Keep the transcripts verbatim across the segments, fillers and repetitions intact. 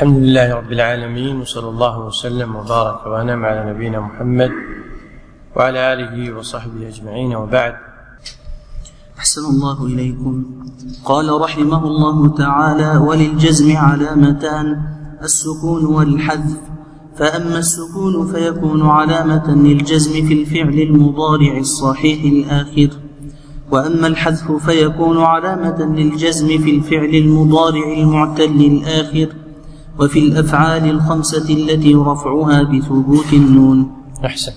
الحمد لله رب العالمين، وصلى الله وسلم وبارك وأنعم على نبينا محمد وعلى آله وصحبه أجمعين، وبعد. أحسن الله إليكم. قال رحمه الله تعالى: وللجزم علامتان، السكون والحذف. فأما السكون فيكون علامة للجزم في الفعل المضارع الصحيح الآخر، وأما الحذف فيكون علامة للجزم في الفعل المضارع المعتل الآخر، وفي الأفعال الخمسة التي رفعها بثبوت النون. أحسنت.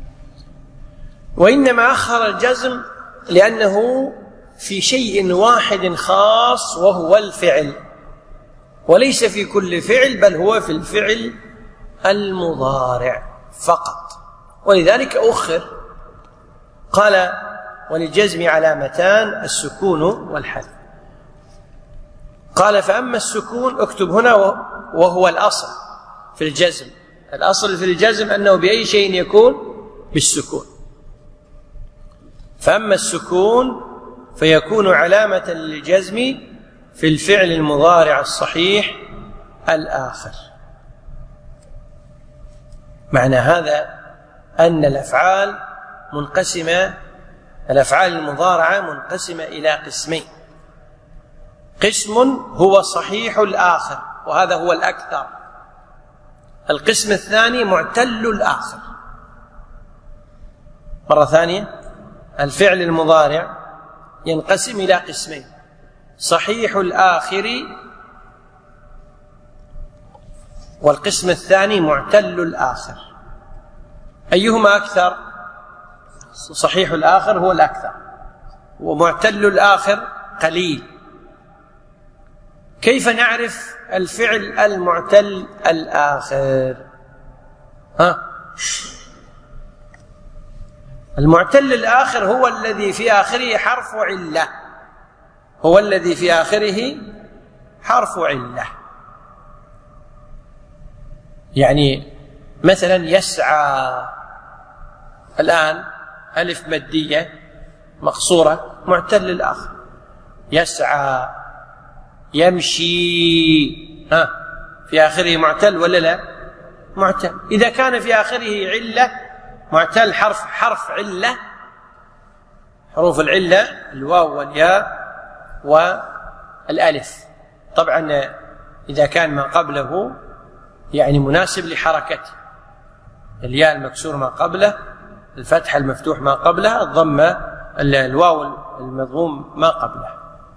وإنما أخر الجزم لأنه في شيء واحد خاص وهو الفعل، وليس في كل فعل، بل هو في الفعل المضارع فقط، ولذلك أخر. قال: وللجزم علامتان، السكون والحذف. قال: فأما السكون، اكتب هنا، وهو الأصل في الجزم. الأصل في الجزم أنه بأي شيء يكون بالسكون. فأما السكون فيكون علامة للجزم في الفعل المضارع الصحيح الآخر. معنى هذا أن الأفعال منقسمة، الأفعال المضارعة منقسمة إلى قسمين: قسم هو صحيح الآخر، وهذا هو الأكثر. القسم الثاني معتل الآخر. مرة ثانية، الفعل المضارع ينقسم إلى قسمين: صحيح الآخر، والقسم الثاني معتل الآخر. أيهما أكثر؟ صحيح الآخر هو الأكثر، ومعتل الآخر قليل. كيف نعرف الفعل المعتل الآخر؟ ها؟ المعتل الآخر هو الذي في آخره حرف علة، هو الذي في آخره حرف علة. يعني مثلا يسعى، الآن ألف مادية مقصورة، معتل الآخر. يسعى، يمشي، ها، في آخره معتل ولا لا؟ معتل. إذا كان في آخره علة، معتل حرف حرف علة، حروف العلة الواو والياء والألف. طبعا إذا كان ما قبله يعني مناسب لحركته، الياء المكسور ما قبله، الفتح المفتوح ما قبله، الضمة الواو المضموم ما قبله.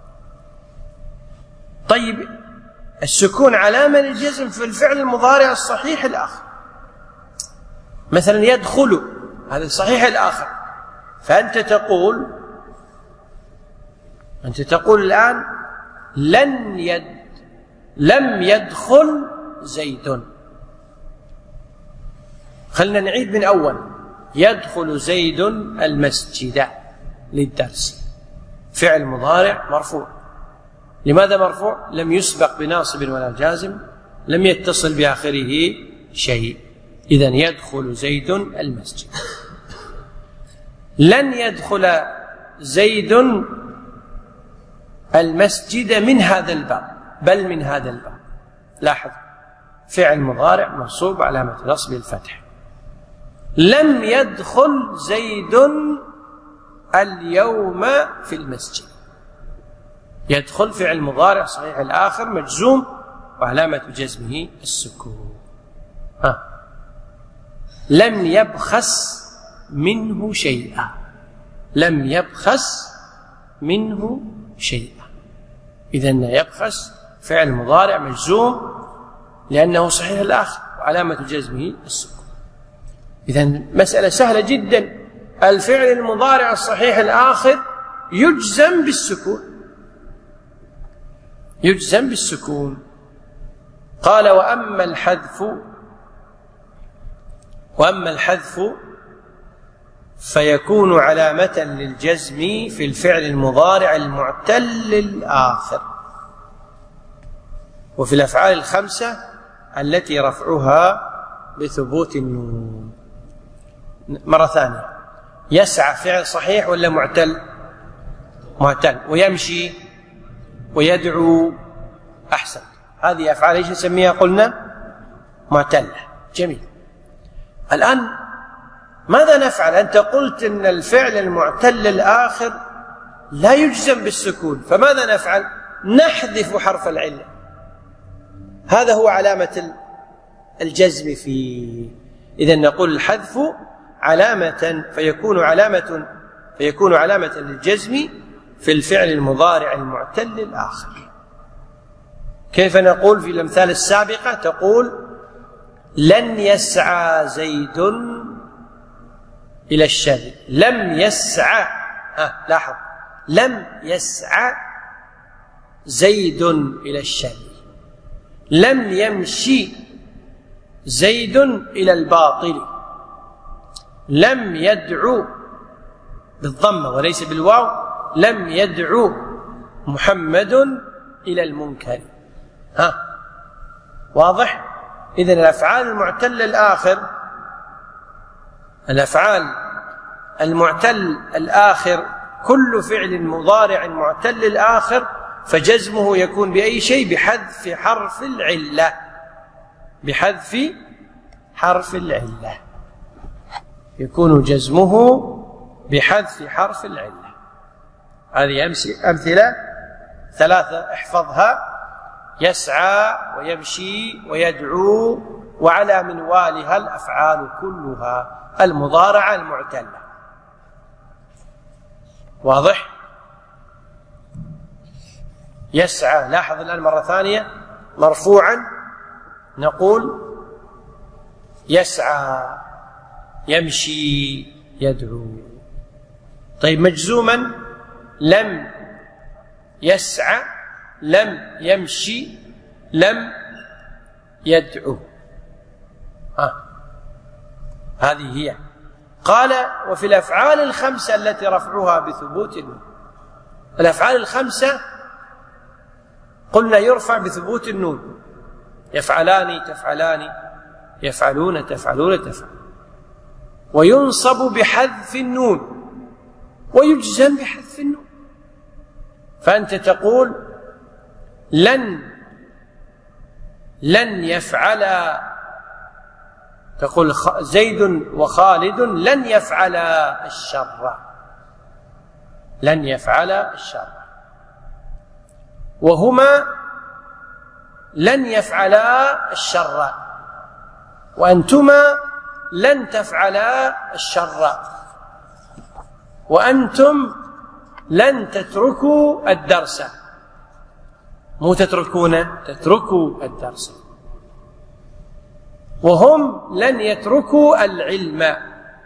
طيب، السكون علامة للجزم في الفعل المضارع الصحيح الآخر. مثلا يدخل، هذا صحيح الآخر، فأنت تقول أنت تقول الآن: لن يد لم يدخل زيد. خلنا نعيد من أول: يدخل زيد المسجد للدرس. فعل مضارع مرفوع. لماذا مرفوع؟ لم يسبق بناصب ولا جازم، لم يتصل بآخره شيء. إذن يدخل زيد المسجد. لن يدخل زيد المسجد من هذا الباب، بل من هذا الباب. لاحظ، فعل مضارع منصوب علامة نصب الفتح. لم يدخل زيد اليوم في المسجد. يدخل فعل مضارع صحيح الآخر مجزوم، وعلامة جزمه السكون. ها. لم يبخس منه شيئا. لم يبخس منه شيئا. إذن يبخس فعل مضارع مجزوم لأنه صحيح الآخر، وعلامة جزمه السكون. إذن مسألة سهلة جدا. الفعل المضارع الصحيح الآخر يجزم بالسكون، يجزم بالسكون. قال: وأما الحذف وأما الحذف فيكون علامة للجزم في الفعل المضارع المعتل الآخر، وفي الأفعال الخمسة التي رفعها بثبوت النون. مرة ثانية، يسعى فعل صحيح ولا معتل؟ معتل. ويمشي ويدعو، أحسن، هذه أفعال ايش نسميها؟ قلنا معتلة. جميل. الآن ماذا نفعل؟ أنت قلت إن الفعل المعتل الآخر لا يجزم بالسكون، فماذا نفعل؟ نحذف حرف العلة، هذا هو علامة الجزم فيه. إذن نقول الحذف علامة فيكون علامة فيكون علامة للجزم في الفعل المضارع المعتل الآخر. كيف نقول في الأمثال السابقة؟ تقول لن يسعى زيد إلى الشر. لم يسعى، ها لاحظ، لم يسعى زيد إلى الشر. لم يمشي زيد إلى الباطل. لم يدعو بالضمة وليس بالواو، لم يدعو محمد إلى المنكر. ها واضح؟ إذن الأفعال المعتل الآخر، الأفعال المعتل الآخر كل فعل مضارع معتل الآخر فجزمه يكون بأي شيء؟ بحذف حرف العلة، بحذف حرف العلة يكون جزمه بحذف حرف العلة. هذه أمثلة ثلاثة احفظها: يسعى ويمشي ويدعو، وعلى منوالها الأفعال كلها المضارعة المعتلة. واضح؟ يسعى، لاحظ الآن مرة ثانية مرفوعا نقول يسعى، يمشي، يدعو. طيب مجزوما لم يسعى، لم يمشي، لم يدعو. ها هذه هي. قال وفي الأفعال الخمسة التي رفعها بثبوت النون. الأفعال الخمسة قلنا يرفع بثبوت النون: يفعلان، تفعلان، يفعلون، تفعلون، تفعل. وينصب بحذف النون ويجزم بحذف النون. فأنت تقول لن لن يفعل، تقول زيد وخالد لن يفعل الشر، لن يفعل الشر، وهما لن يفعلا الشر، وأنتما لن تفعلا الشر، وأنتم لن تتركوا الدرس. مو تتركون، تتركوا الدرس. وهم لن يتركوا العلم،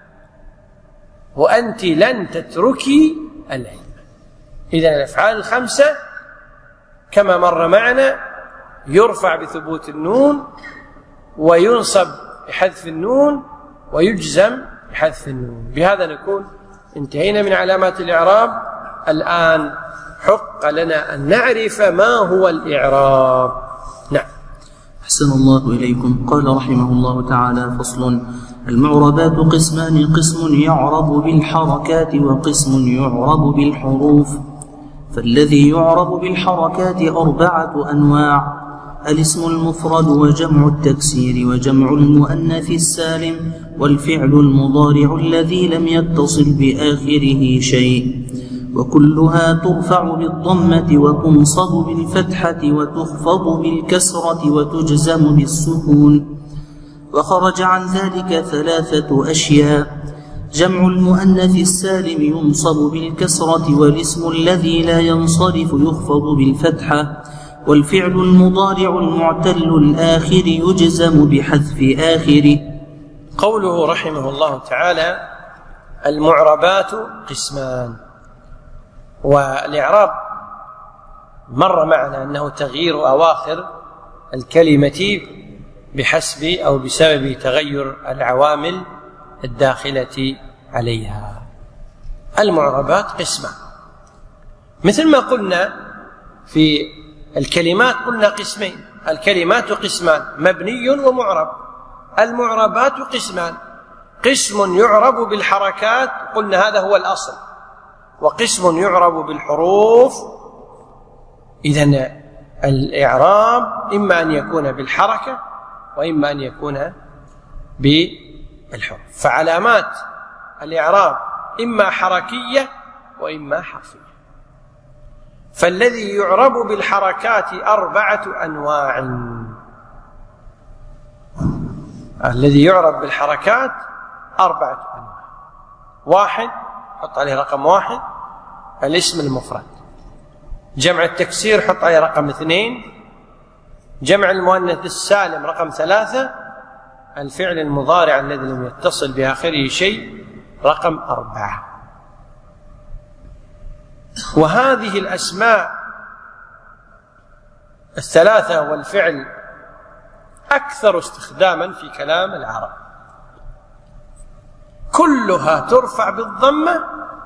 وأنت لن تتركي العلم. إذن الأفعال الخمسة كما مر معنا يرفع بثبوت النون، وينصب بحذف النون، ويجزم بحذف النون. بهذا نكون انتهينا من علامات الإعراب. الآن حق لنا أن نعرف ما هو الإعراب. نعم. أحسن الله إليكم. قال رحمه الله تعالى: فصل: المعربات قسمان: قسم يعرب بالحركات وقسم يعرب بالحروف. فالذي يعرب بالحركات أربعة أنواع: الاسم المفرد، وجمع التكسير، وجمع المؤنث السالم، والفعل المضارع الذي لم يتصل بآخره شيء، وكلها ترفع بالضمة وتنصب بالفتحة وتخفض بالكسرة وتجزم بالسكون. وخرج عن ذلك ثلاثة أشياء: جمع المؤنث السالم ينصب بالكسرة، والاسم الذي لا ينصرف يخفض بالفتحة، والفعل المضارع المعتل الآخر يجزم بحذف آخره. قوله رحمه الله تعالى: المعربات قسمان. والإعراب مر معنا أنه تغيير أواخر الكلمة بحسب أو بسبب تغير العوامل الداخلة عليها. المعربات قسمان، مثل ما قلنا في الكلمات، قلنا قسمين: الكلمات قسمان، مبني ومعرب. المعربات قسمان: قسم يعرب بالحركات، قلنا هذا هو الأصل، وقسم يعرب بالحروف. إذن الإعراب إما أن يكون بالحركة وإما أن يكون بالحروف، فعلامات الإعراب إما حركية وإما حرفية. فالذي يعرب بالحركات أربعة أنواع. الذي يعرب بالحركات أربعة أنواع. واحد، حط عليه رقم واحد، الاسم المفرد. جمع التكسير حط عليه رقم اثنين. جمع المؤنث السالم رقم ثلاثة. الفعل المضارع الذي لم يتصل بآخره شيء رقم أربعة. وهذه الأسماء الثلاثة والفعل أكثر استخداما في كلام العرب، كلها ترفع بالضمة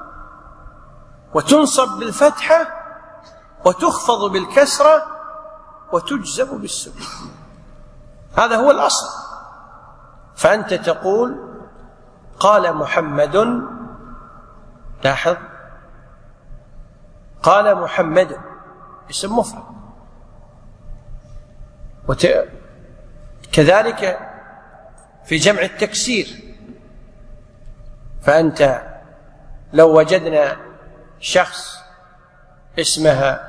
وتنصب بالفتحة وتخفض بالكسرة وتجزم بالسكون. هذا هو الأصل. فأنت تقول قال محمد، لاحظ، قال محمد اسم مفرد. وت... كذلك في جمع التكسير، فأنت لو وجدنا شخص اسمها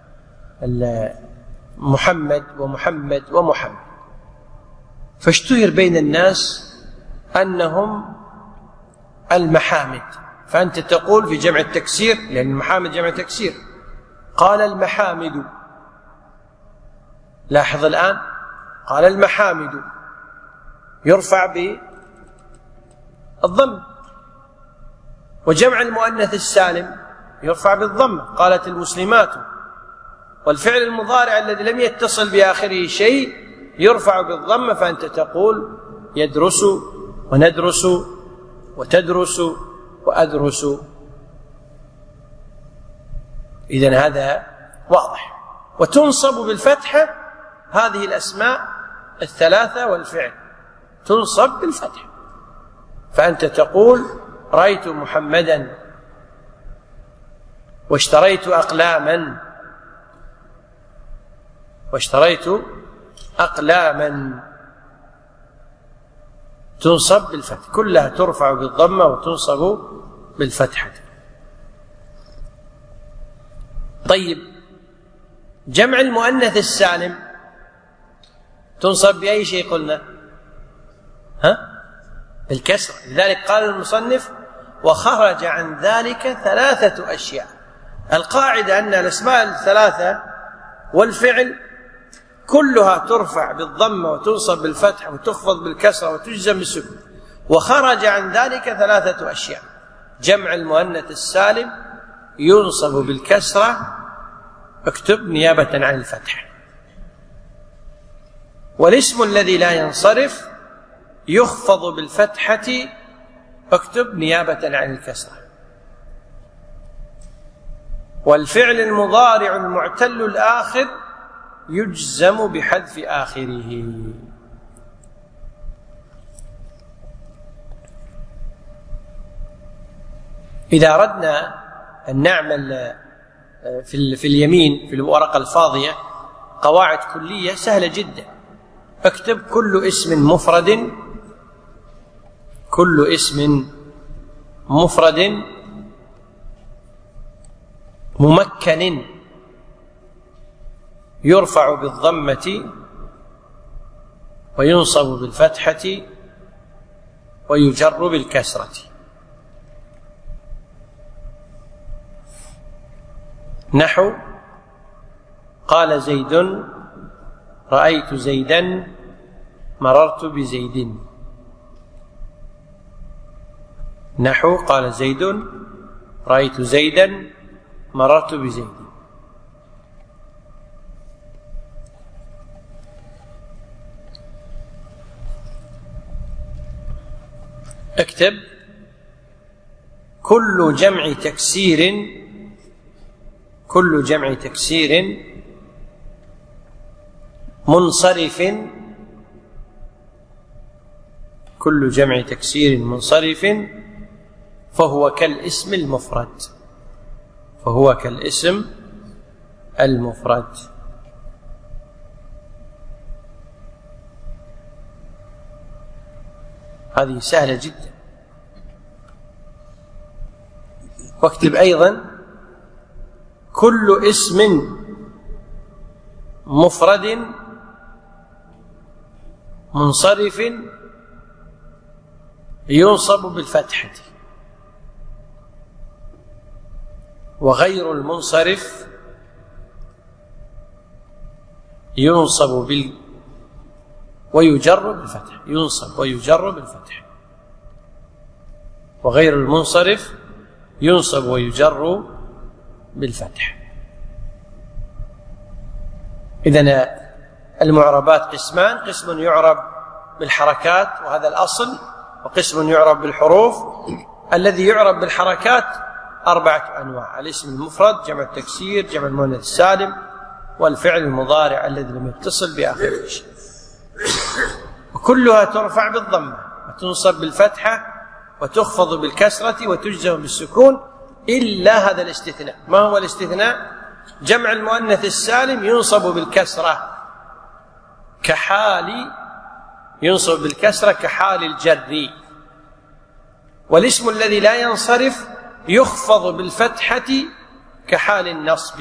محمد ومحمد ومحمد، فاشتهر بين الناس أنهم المحامد، فأنت تقول في جمع التكسير، لأن المحامد جمع تكسير، قال المحامد. لاحظ الآن، قال المحامد يرفع بالضم. وجمع المؤنث السالم يرفع بالضم، قالت المسلمات. والفعل المضارع الذي لم يتصل بآخره شيء يرفع بالضم، فأنت تقول يدرس وندرس وتدرس وأدرس. إذن هذا واضح. وتنصب بالفتحة هذه الأسماء الثلاثة والفعل تنصب بالفتحة، فأنت تقول رأيت محمدا واشتريت أقلاما واشتريت أقلاما، تنصب بالفتح، كلها ترفع بالضمة وتنصب بالفتحة. طيب، جمع المؤنث السالم تنصب بأي شيء قلنا؟ ها؟ بالكسر. لذلك قال المصنف وخرج عن ذلك ثلاثة أشياء. القاعدة أن الأسماء الثلاثة والفعل كلها ترفع بالضمة وتنصب بالفتح وتخفض بالكسرة وتجزم بالسكون. وخرج عن ذلك ثلاثة أشياء. جمع المؤنث السالم ينصب بالكسرة، اكتب نيابة عن الفتح. والاسم الذي لا ينصرف يخفض بالفتحة، اكتب نيابة عن الكسرة. والفعل المضارع المعتل الآخر يجزم بحذف آخره. إذا أردنا أن نعمل في, في اليمين في الورقة الفاضية قواعد كلية سهلة جدا. اكتب كل اسم مفرد كل اسم مفرد ممكن يرفع بالضمة وينصب بالفتحة ويجر بالكسرة. نحو قال زيد رأيت زيدا مررت بزيد. نحو قال زيد رأيت زيدا مررت بزيد. اكتب كل جمع تكسير كل جمع تكسير منصرف كل جمع تكسير منصرف فهو كالاسم المفرد فهو كالاسم المفرد هذه سهلة جدا. واكتب أيضا كل اسم مفرد منصرف ينصب بالفتحة، وغير المنصرف ينصب بال ويجر بالفتح، ينصب ويجر بالفتح، وغير المنصرف ينصب ويجر بالفتح. إذن المعربات قسمان: قسم يعرب بالحركات وهذا الأصل، وقسم يعرب بالحروف. الذي يعرب بالحركات أربعة أنواع: الاسم المفرد، جمع التكسير، جمع المؤنث السالم، والفعل المضارع الذي لم يتصل بآخره شيء. وكلها ترفع بالضمة وتنصب بالفتحة وتخفض بالكسرة وتجزم بالسكون إلا هذا الاستثناء. ما هو الاستثناء؟ جمع المؤنث السالم ينصب بالكسرة كحال، ينصب بالكسرة كحال الجر، والاسم الذي لا ينصرف يخفض بالفتحة كحال النصب،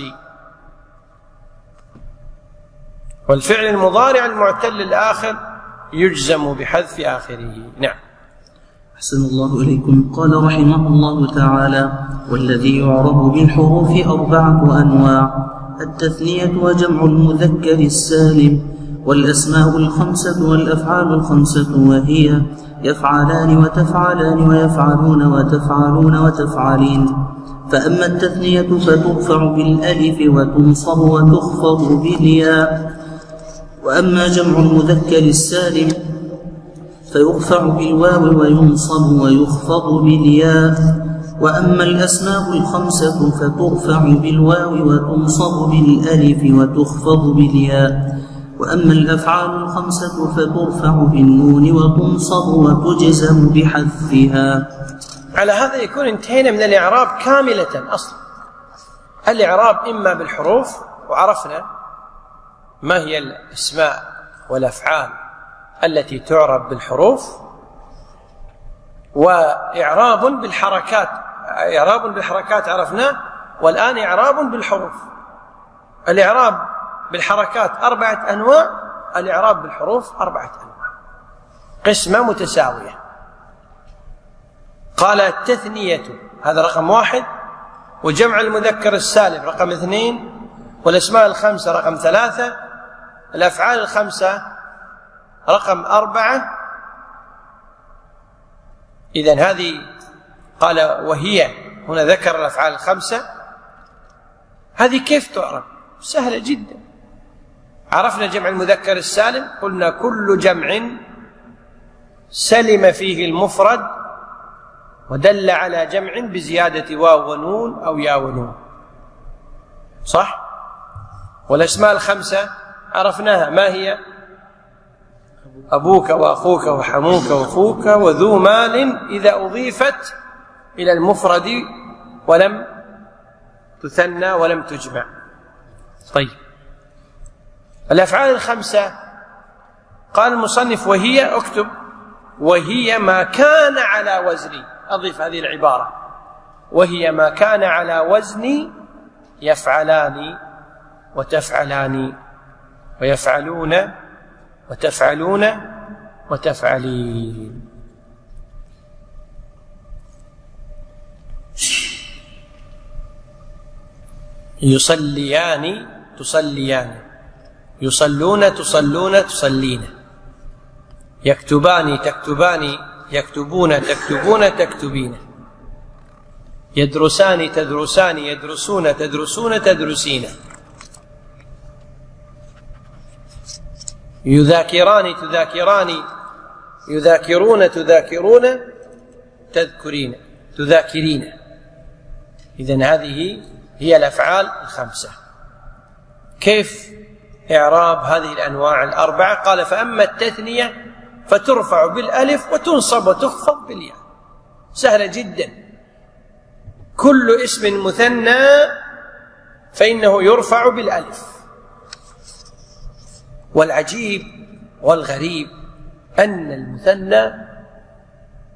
والفعل المضارع المعتل الآخر يجزم بحذف آخره. نعم. أحسن الله إليكم. قال رحمه الله تعالى: والذي يعرب بالحروف أربعة أنواع: التثنية وجمع المذكر السالم، والأسماء الخمسة والأفعال الخمسة، وهي يفعلان وتفعلان ويفعلون وتفعلون وتفعلين. فأما التثنية فترفع بالألف وتنصب وتخفض بالياء، وأما جمع المذكر السالم فيرفع بالواو وينصب ويخفض بالياء، وأما الأسماء الخمسة فترفع بالواو وتنصب بالألف وتخفض بالياء، وأما الأفعال الخمسة فترفع بالنون وتنصب وتجزم بحذفها. على هذا يكون انتهينا من الإعراب كاملة. أصلا الإعراب إما بالحروف، وعرفنا ما هي الأسماء والأفعال التي تعرب بالحروف، وإعراب بالحركات. إعراب بالحركات عرفناه، والآن إعراب بالحروف. الإعراب بالحركات أربعة أنواع، الإعراب بالحروف أربعة أنواع، قسمة متساوية. قال: التثنية هذا رقم واحد، وجمع المذكر السالم رقم اثنين، والأسماء الخمسة رقم ثلاثة، الأفعال الخمسة رقم أربعة. إذن هذه قال وهي، هنا ذكر الأفعال الخمسة. هذه كيف تعرف؟ سهلة جدا. عرفنا جمع المذكر السالم، قلنا كل جمع سلم فيه المفرد ودل على جمع بزيادة واو ونون أو يا ونون، صح؟ والأسماء الخمسة عرفناها، ما هي؟ أبوك وأخوك وحموك وأخوك وذو مال إذا أضيفت إلى المفرد ولم تثنى ولم تجمع. طيب، الأفعال الخمسة قال المصنف وهي، اكتب وهي ما كان على وزن، أضيف هذه العبارة، وهي ما كان على وزن يفعلان وتفعلان ويفعلون وتفعلون وتفعلين. يصليان تصليان، يصلون تصلون تصلين، يكتبان تكتبان يكتبون تكتبون تكتبين، يدرسان تدرسان يدرسون تدرسون تدرسين، يذاكران تذاكران يذاكرون تذاكرون تذكرين تذاكرين. إذن هذه هي الأفعال الخمسة. كيف إعراب هذه الأنواع الأربعة؟ قال فأما التثنية فترفع بالألف وتنصب وتخفض بالياء. سهلة جدا. كل اسم مثنى فإنه يرفع بالألف. والعجيب والغريب أن المثنى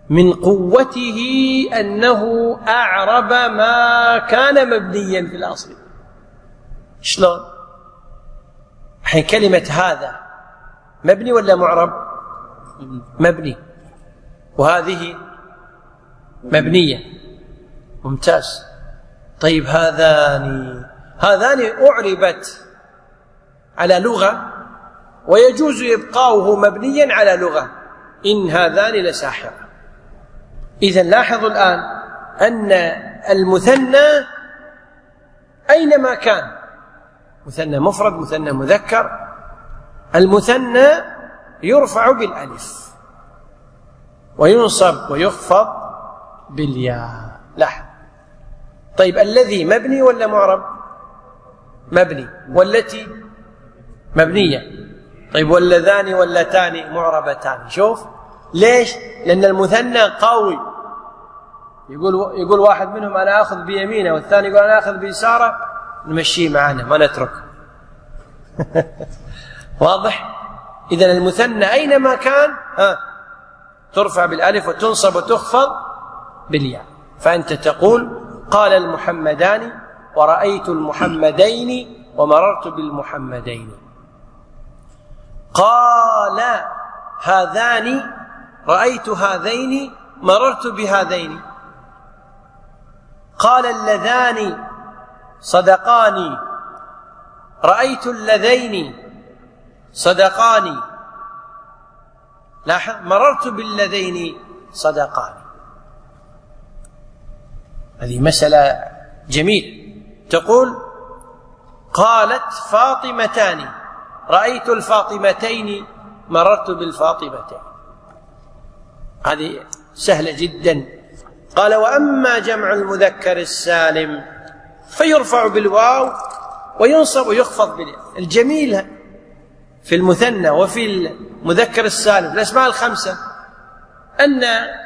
من قوته أنه أعرب ما كان مبنيا في الأصل. شلون؟ حين كلمة هذا مبني ولا معرب؟ مبني، وهذه مبنية. ممتاز. طيب هذان هذان أعربت على لغة ويجوز إبقاؤه مبنيا على لغة، إن هذان لساحرة. إذن لاحظوا الآن أن المثنى أينما كان، مثنى مفرد مثنى مذكر، المثنى يرفع بالألف وينصب ويخفض بالياء. لاحظ. طيب الذي مبني ولا معرب؟ مبني. والتي مبنية. طيب واللذان واللتان معربتان. شوف ليش؟ لأن المثنى قوي. يقول يقول واحد منهم أنا أخذ بيمينه، والثاني يقول أنا أخذ بيساره، نمشيه معنا ما نتركه. واضح؟ إذن المثنى أينما كان ها ترفع بالألف وتنصب وتخفض بالياء. فأنت تقول قال المحمدان ورأيت المحمدين ومررت بالمحمدين. قال هذان رأيت هذين مررت بهذين. قال اللذان صدقاني رأيت اللذين صدقاني. لاحظ مررت باللذين صدقاني. هذه مسألة جميلة. تقول قالت فاطمتان رأيت الفاطمتين مررت بالفاطمتين. هذه سهلة جدا. قال وأما جمع المذكر السالم فيرفع بالواو وينصب ويخفض بالياء. الجميل في المثنى وفي المذكر السالم الأسماء الخمسة أن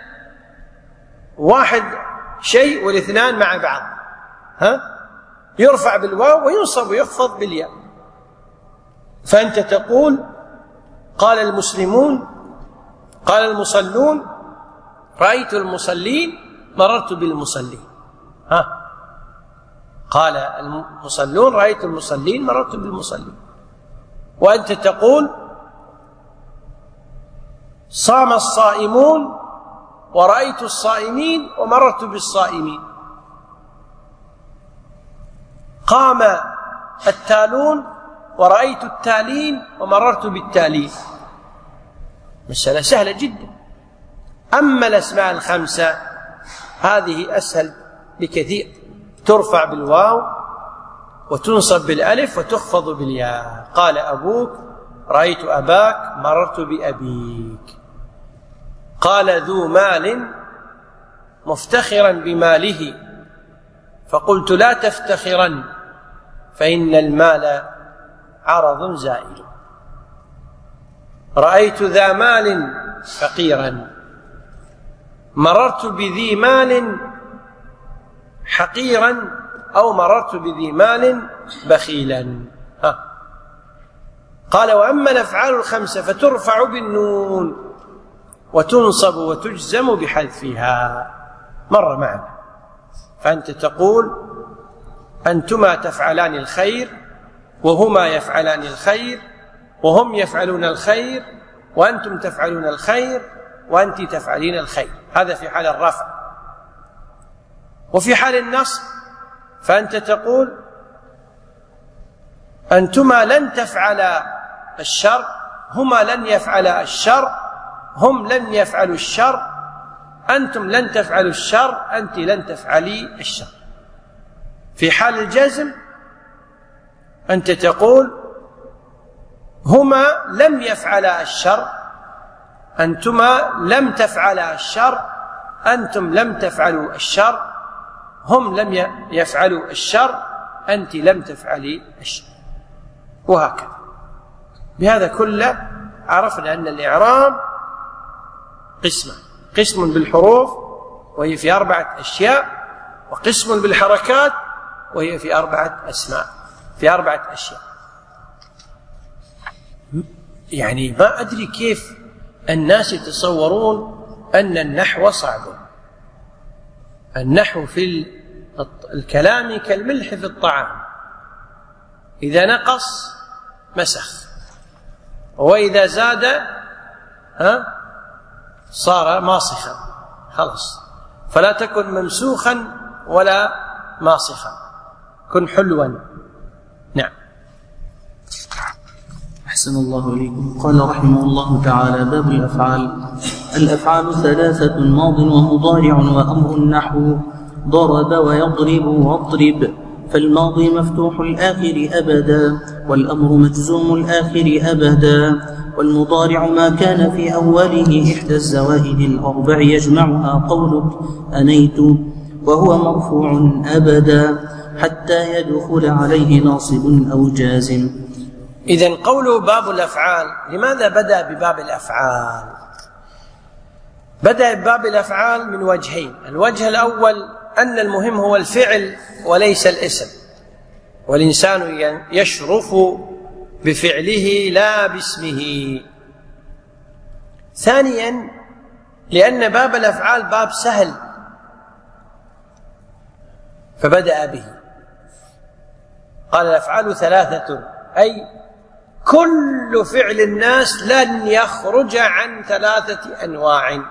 واحد شيء والاثنان مع بعض ها يرفع بالواو وينصب ويخفض بالياء. فأنت تقول قال المسلمون قال المصلون رأيت المصلين مررت بالمصلين. ها قال المصلون رأيت المصلين مررت بالمصلين. وأنت تقول صام الصائمون ورأيت الصائمين ومررت بالصائمين. قام التالون ورأيت التالين ومررت بالتالين. مسألة سهلة جدا. أما الأسماء الخمسة هذه أسهل بكثير، ترفع بالواو وتنصب بالألف وتخفض بالياء. قال أبوك رأيت أباك مررت بأبيك. قال ذو مال مفتخرا بماله فقلت لا تفتخرا فإن المال عرض زائل. رأيت ذا مال فقيرا مررت بذي مال حقيرا أو مررت بذي مال بخيلا. ها. قال وأما الأفعال الخمسة فترفع بالنون وتنصب وتجزم بحذفها. مر معنا. فأنت تقول أنتما تفعلان الخير وهما يفعلان الخير وهم يفعلون الخير وأنتم تفعلون الخير وأنت تفعلين الخير. هذا في حال الرفع. وفي حال النصب فأنت تقول أنتما لن تفعلا الشر هما لن يفعلا الشر هم لن يفعلوا الشر أنتم لن تفعلوا الشر أنت لن تفعلي الشر. في حال الجزم أنت تقول هما لم يفعلا الشر أنتما لم تفعلا الشر أنتم لم تفعلوا الشر هم لم يفعلوا الشر أنت لم تفعلي الشر. وهكذا. بهذا كله عرفنا أن الإعراب قسم قسم بالحروف وهي في أربعة أشياء، وقسم بالحركات وهي في أربعة أسماء في أربعة أشياء. يعني ما أدري كيف الناس يتصورون أن النحو صعب. النحو في الكلام كالملح في الطعام، إذا نقص مسخ، وإذا زاد ها صار ماسخا، خلص. فلا تكن ممسوخا ولا ماسخا، كن حلوا. نعم. أحسن الله إليكم. قال رحمه الله تعالى: باب الأفعال. الأفعال ثلاثة: ماض ومضارع وأمر. النحو ضرب ويضرب واضرب، فالماضي مفتوح الآخر أبدا، والأمر مجزوم الآخر أبدا، والمضارع ما كان في أوله إحدى الزوائد الأربع يجمعها قولك أنيت، وهو مرفوع أبدا حتى يدخل عليه ناصب أو جازم. إذن قوله باب الأفعال، لماذا بدأ بباب الأفعال؟ بدأ بباب الأفعال من وجهين. الوجه الأول أن المهم هو الفعل وليس الاسم، والإنسان يشرف بفعله لا باسمه. ثانيا لأن باب الأفعال باب سهل فبدأ به. قال الأفعال ثلاثة، أي كل فعل الناس لن يخرج عن ثلاثة أنواع.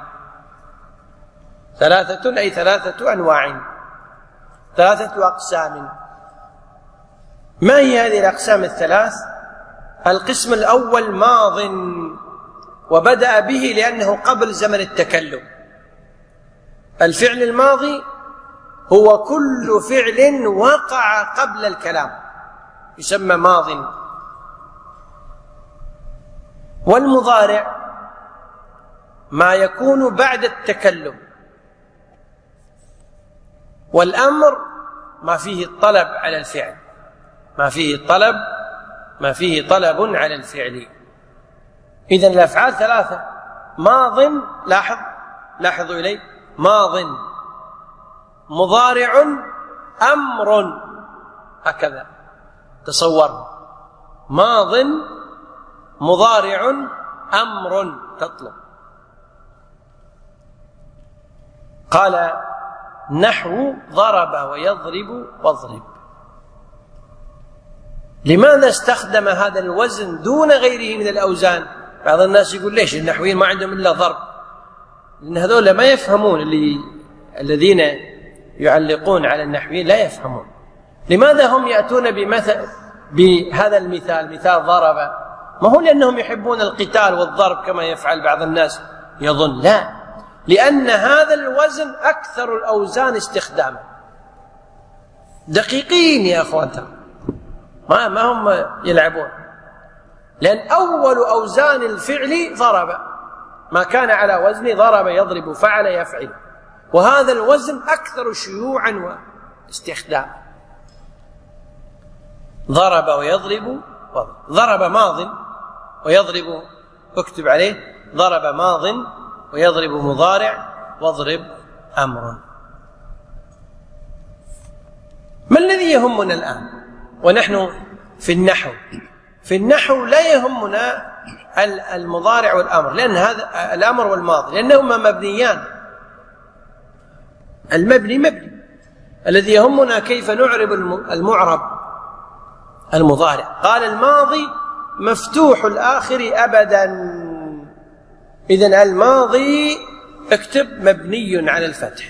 ثلاثة أي ثلاثة أنواع، ثلاثة أقسام. ما هي هذه الأقسام الثلاث؟ القسم الأول ماض، وبدأ به لأنه قبل زمن التكلم. الفعل الماضي هو كل فعل وقع قبل الكلام يسمى ماض. والمضارع ما يكون بعد التكلم. والأمر ما فيه الطلب على الفعل، ما فيه طلب ما فيه طلب على الفعل. إذن الأفعال ثلاثة: ماض، لاحظ لاحظوا إلي، ماض، مضارع، أمر. هكذا تصور، ماض مضارع أمر تطلب. قال نحو ضرب ويضرب واضرب. لماذا استخدم هذا الوزن دون غيره من الأوزان؟ بعض الناس يقول ليش النحويين ما عندهم إلا ضرب؟ لأن هذول ما يفهمون، اللي الذين يعلقون على النحويين لا يفهمون. لماذا هم يأتون بمثل بهذا المثال، مثال ضرب؟ ما هو لأنهم يحبون القتال والضرب كما يفعل بعض الناس يظن، لا، لأن هذا الوزن أكثر الأوزان استخداما. دقيقين يا أخوان، ما ما هم يلعبون، لأن أول أوزان الفعل ضرب، ما كان على وزن ضرب يضرب فعل يفعل، وهذا الوزن أكثر شيوعا واستخداما. ضرب ويضرب وضرب. ضرب ماض ويضرب، اكتب عليه، ضرب ماض ويضرب مضارع واضرب أمر. ما الذي يهمنا الآن ونحن في النحو؟ في النحو لا يهمنا المضارع والأمر، لأن هذا الأمر والماضي لأنهما مبنيان. المبني مبني، الذي يهمنا كيف نعرب المعرب المضارع. قال الماضي مفتوح الآخر أبدا، إذن الماضي اكتب مبني على الفتح.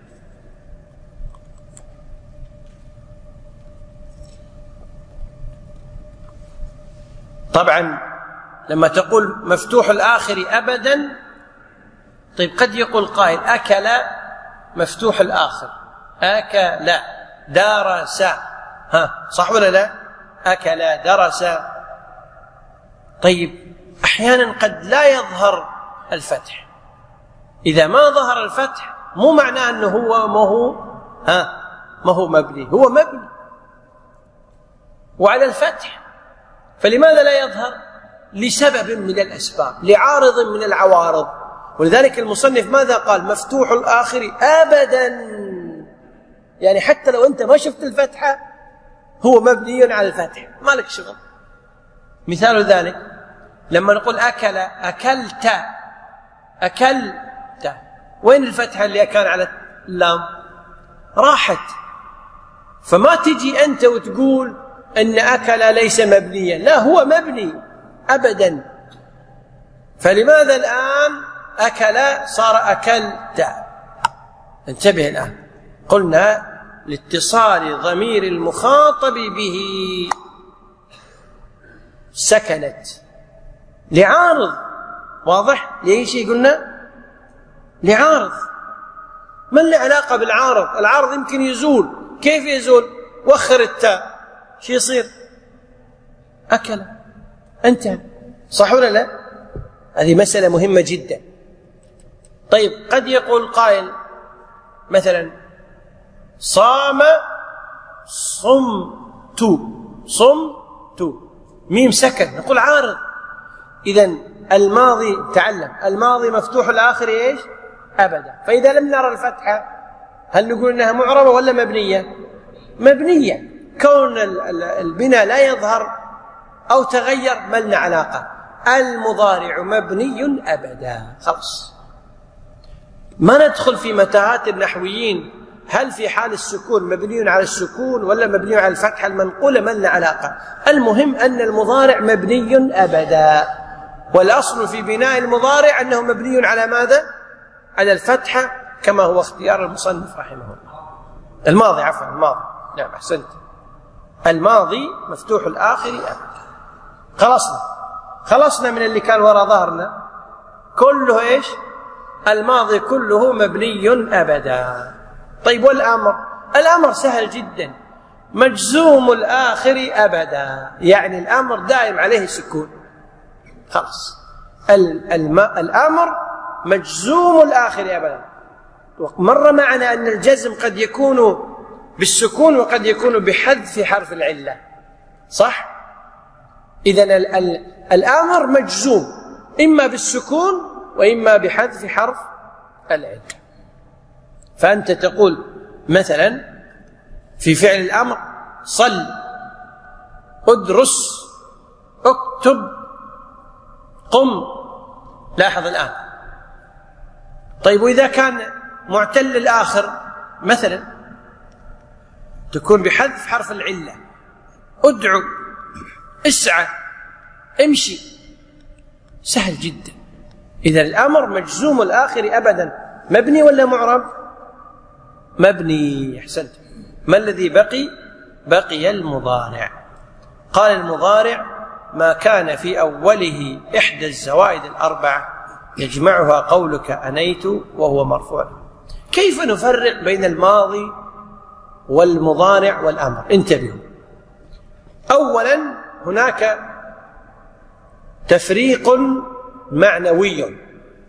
طبعا لما تقول مفتوح الآخر أبدا، طيب قد يقول قائل أكل مفتوح الآخر، أكل درس، ها صح ولا لا؟ أكل درس. طيب أحيانا قد لا يظهر الفتح. إذا ما ظهر الفتح مو معناه أنه هو ما هو ها ما هو مبني، هو مبني وعلى الفتح. فلماذا لا يظهر؟ لسبب من الأسباب، لعارض من العوارض. ولذلك المصنف ماذا قال؟ مفتوح الآخر أبدا، يعني حتى لو أنت ما شفت الفتحة هو مبني على الفتح، ما لك شغل. مثال ذلك لما نقول أكل، أكلت، أكلت، وين الفتحة اللي كان على اللام؟ راحت. فما تجي أنت وتقول أن أكل ليس مبنيا، لا، هو مبني أبدا. فلماذا الآن أكل صار أكلت؟ انتبه الآن، قلنا لاتصال ضمير المخاطب به سكنت لعارض. واضح؟ لأي شيء قلنا؟ لعارض. ما له علاقة بالعارض؟ العارض يمكن يزول. كيف يزول؟ وخر التاء، شو يصير؟ أكل. انتهى. صح ولا لا؟ هذه مسألة مهمة جدا. طيب، قد يقول قائل مثلا صام صمت، صمت، ميم سكن، نقول عارض. إذن الماضي، تعلم، الماضي مفتوح الآخر إيش؟ أبدا. فإذا لم نرى الفتحة هل نقول إنها معربة ولا مبنية؟ مبنية. كون البناء لا يظهر أو تغير ما لنا علاقة. المضارع مبني أبدا، خلاص. ما ندخل في متاهات النحويين هل في حال السكون مبني على السكون ولا مبني على الفتحة المنقولة، ما لنا علاقة. المهم أن المضارع مبني أبدا، والأصل في بناء المضارع أنه مبني على ماذا؟ على الفتحة، كما هو اختيار المصنف رحمه الله. الماضي، عفوا الماضي، نعم أحسنت، الماضي مفتوح الآخر أبدا. خلصنا خلصنا من اللي كان وراء ظهرنا، كله إيش؟ الماضي كله مبني أبدا. طيب، والأمر؟ الأمر سهل جدا، مجزوم الآخر أبدا، يعني الأمر دائم عليه سكون. خلاص، الأمر مجزوم الآخر أبدا. مر معنا أن الجزم قد يكون بالسكون وقد يكون بحذف حرف العلة، صح؟ إذن الأمر مجزوم إما بالسكون وإما بحذف حرف العلة. فأنت تقول مثلا في فعل الأمر صل، ادرس، اكتب، قم. لاحظ الآن. طيب، وإذا كان معتل الآخر مثلا تكون بحذف حرف العلة، ادعو، اسعى، امشي. سهل جدا. إذا الأمر مجزوم الآخر أبدا، مبني ولا معرب؟ مبني. أحسنت. ما الذي بقي؟ بقي المضارع. قال المضارع ما كان في أوله إحدى الزوائد الأربعة يجمعها قولك أنيت وهو مرفوع. كيف نفرق بين الماضي والمضارع والأمر؟ انتبهوا. أولا، هناك تفريق معنوي.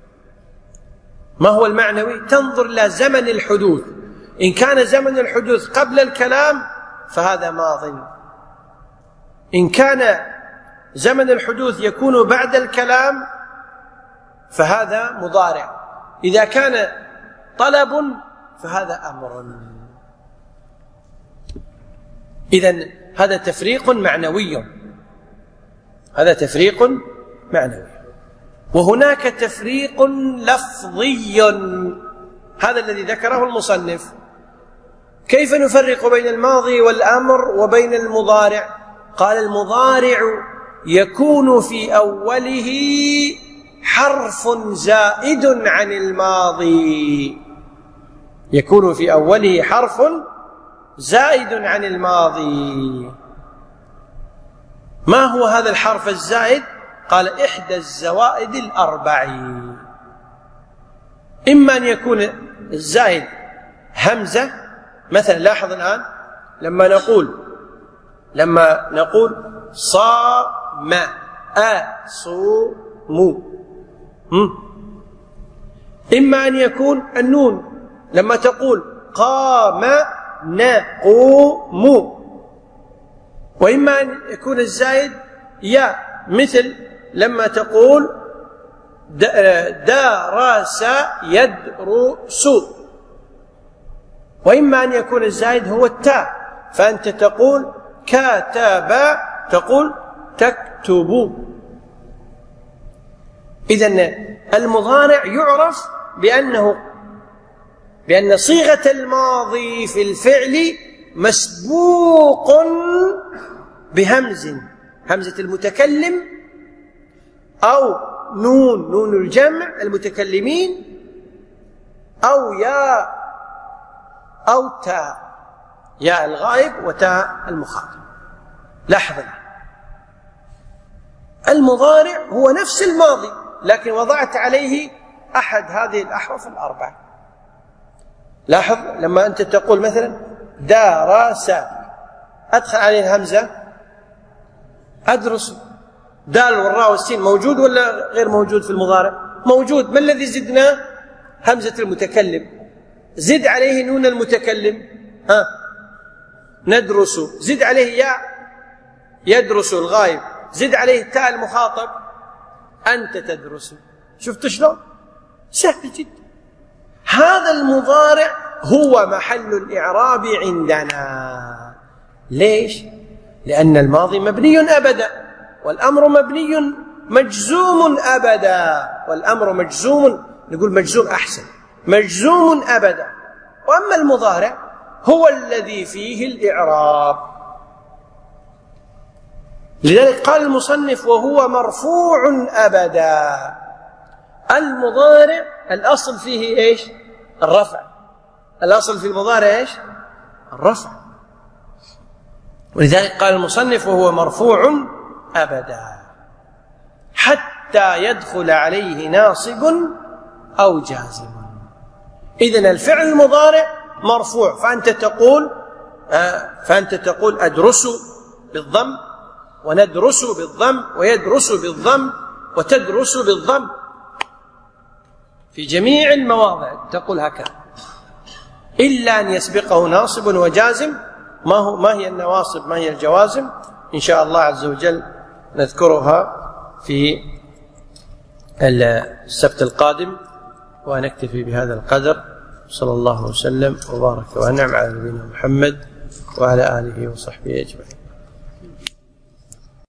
ما هو المعنوي؟ تنظر إلى زمن الحدوث. إن كان زمن الحدوث قبل الكلام فهذا ماض، إن كان زمن الحدوث يكون بعد الكلام فهذا مضارع، إذا كان طلب فهذا أمر. إذن هذا تفريق معنوي، هذا تفريق معنوي. وهناك تفريق لفظي، هذا الذي ذكره المصنف. كيف نفرق بين الماضي والأمر وبين المضارع؟ قال المضارع يكون في أوله حرف زائد عن الماضي، يكون في أوله حرف زائد عن الماضي. ما هو هذا الحرف الزائد؟ قال إحدى الزوائد الأربع. إما أن يكون الزائد همزة، مثلا لاحظ الآن لما نقول لما نقول صام أصوم، إما أن يكون النون لما تقول قام نقوم، وإما أن يكون الزائد يا، مثل لما تقول درس يدرس، وإما أن يكون الزائد هو التاء، فأنت تقول كتب تقول تكتب. إذن المضارع يعرف بأنه بأن صيغة الماضي في الفعل مسبوق بهمز، همزة المتكلم أو نون، نون الجمع المتكلمين، أو ياء أو تاء، ياء الغائب وتاء المخاطب. لاحظوا المضارع هو نفس الماضي لكن وضعت عليه أحد هذه الأحرف الأربعة. لاحظ لما أنت تقول مثلا درس، أدخل عليه الهمزة أدرس، دال والراء والسين موجود ولا غير موجود في المضارع؟ موجود. ما الذي زدناه؟ همزة المتكلم. زد عليه نون المتكلم، ها ندرس. زد عليه ياء يدرس الغائب. زد عليه تاء المخاطب أنت تدرس. شفت شلون؟ سهل جدا. هذا المضارع هو محل الإعراب عندنا. ليش؟ لأن الماضي مبني أبدا، والأمر مبني مجزوم أبدا. والأمر مجزوم، نقول مجزوم أحسن، مجزوم أبدا. وأما المضارع هو الذي فيه الإعراب. لذلك قال المصنف وهو مرفوع أبدا. المضارع الأصل فيه إيش؟ الرفع. الأصل في المضارع إيش؟ الرفع. ولذلك قال المصنف وهو مرفوع أبدا حتى يدخل عليه ناصب أو جازم. إذن الفعل المضارع مرفوع، فأنت تقول فأنت تقول أدرس بالضم، وندرس بالضم، ويدرس بالضم، وتدرس بالضم. في جميع المواضع تقول هكذا، إلا أن يسبقه ناصب وجازم. ما هو ما هي النواصب، ما هي الجوازم؟ إن شاء الله عز وجل نذكرها في السبت القادم، ونكتفي بهذا القدر. صلى الله وسلم وبارك وأنعم على نبينا محمد وعلى آله وصحبه أجمعين.